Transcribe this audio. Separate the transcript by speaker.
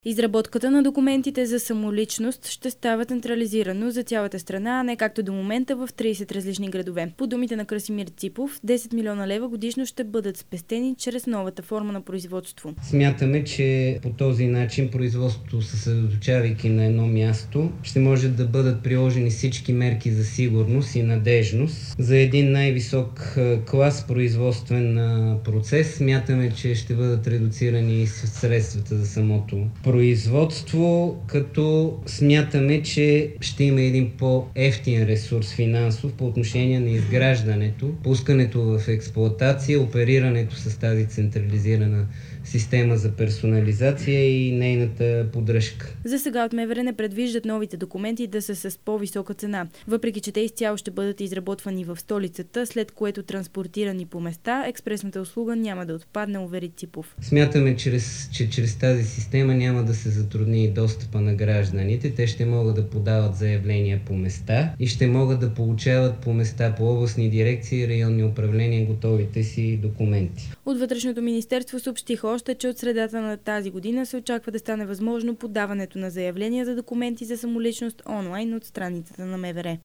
Speaker 1: Изработката на документите за самоличност ще става централизирано за цялата страна, а не както до момента в 30 различни градове. По думите на Красимир Ципов, 10 милиона лева годишно ще бъдат спестени чрез новата форма на производство.
Speaker 2: Смятаме, че по този начин производството, съсредоточавайки на едно място, ще може да бъдат приложени всички мерки за сигурност и надежност. За един най-висок клас производствен процес смятаме, че ще бъдат редуцирани средствата за самото производство, като смятаме, че ще има един по-евтин ресурс финансов по отношение на изграждането, пускането в експлоатация, оперирането с тази централизирана система за персонализация и нейната поддръжка.
Speaker 1: За сега от МВР не предвиждат новите документи да са с по-висока цена, въпреки че те изцяло ще бъдат изработвани в столицата, след което транспортирани по места, експресната услуга няма да отпадне, увери Ципов.
Speaker 2: Смятаме, че чрез тази система няма да се затрудни достъпа на гражданите. Те ще могат да подават заявления по места и ще могат да получават по места, по областни дирекции и районни управления готовите си документи.
Speaker 1: От Вътрешното министерство съобщиха още, че от средата на тази година се очаква да стане възможно подаването на заявления за документи за самоличност онлайн от страницата на МВР.